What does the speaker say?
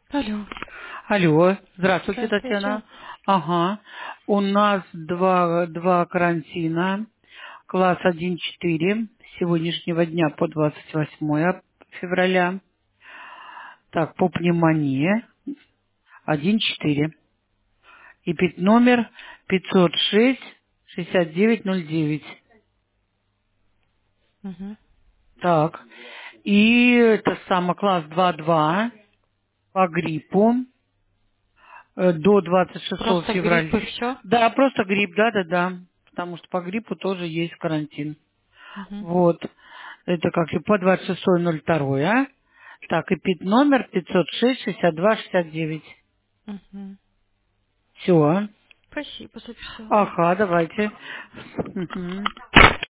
Алло. Алло, здравствуйте, Здравствуйте. Татьяна. Ага, у нас два карантина, класс 1-4, с сегодняшнего дня по 28 февраля. Так, по пневмонии 1-4. И номер 506-6909. Угу. Так, и это самый класс 2-2 по гриппу. До 26 Просто февраля. грипп и все? Да, просто грипп, да. Потому что по гриппу тоже есть карантин. Угу. Вот. Это как и по 26.02. Так, и номер 506-62-69. Угу. Все. Спасибо, записала. Ага, давайте. Мгм.